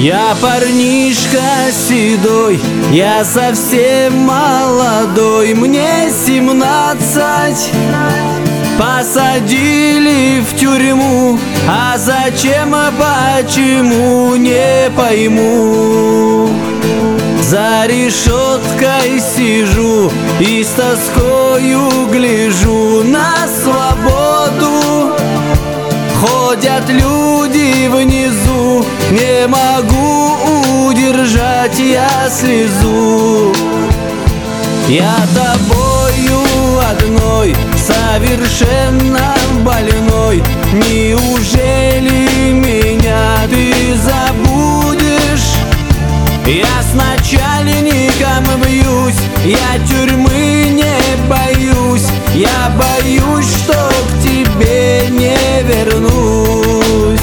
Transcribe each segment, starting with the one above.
Я парнишка седой, я совсем молодой, мне 17. Посадили в тюрьму, а зачем, а почему, не пойму. За решеткой сижу и с тоскою гляжу на свободу. Ходят люди внизу, не могу удержать я слезу. Я тобою одной, совершенно больной, неужели меня ты забудешь? Я с начальником бьюсь, я тюрьмы не боюсь, я боюсь, что к тебе не вернусь.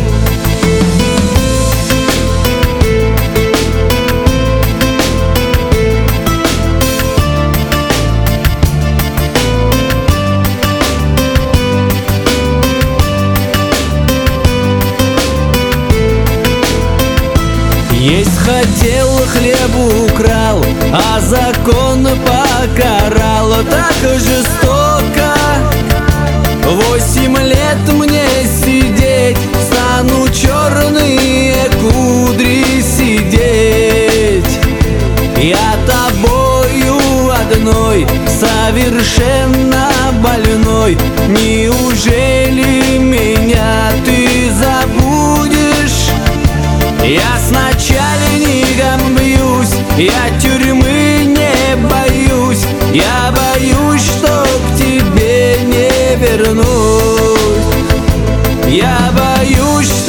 Есть хотел, хлеб украл, а закон покарал так жестоко. 8 лет мне сидеть, стану черные кудри сидеть. Я тобою одной, совершенно больной, неужели меня ты забудешь? Я с начальником бьюсь, я тюрьмы не боюсь, я боюсь, что к тебе не вернусь. Я боюсь,